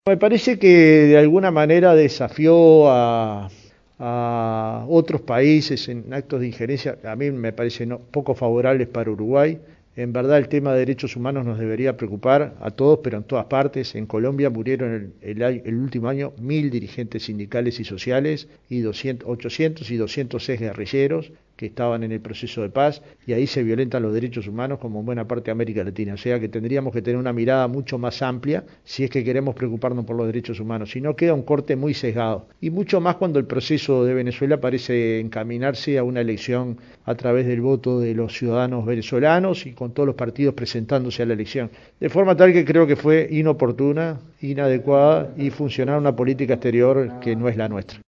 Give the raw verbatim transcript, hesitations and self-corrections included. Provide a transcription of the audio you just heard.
Me parece que de alguna manera desafió a, a otros países en actos de injerencia, a mí me parecen no, poco favorables para Uruguay. En verdad el tema de derechos humanos nos debería preocupar a todos, pero en todas partes. En Colombia murieron el, el, el último año mil dirigentes sindicales y sociales y doscientos, ochocientos y doscientos seis guerrilleros que estaban en el proceso de paz, y ahí se violentan los derechos humanos como en buena parte de América Latina. O sea que tendríamos que tener una mirada mucho más amplia si es que queremos preocuparnos por los derechos humanos. Si no, queda un corte muy sesgado. Y mucho más cuando el proceso de Venezuela parece encaminarse a una elección a través del voto de los ciudadanos venezolanos y con todos los partidos presentándose a la elección. De forma tal que creo que fue inoportuna, inadecuada y funcionar una política exterior que no es la nuestra.